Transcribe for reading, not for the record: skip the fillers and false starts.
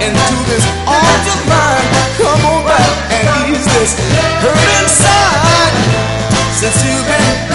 into this arms of mine. Come on back and ease this hurt inside. Since you've been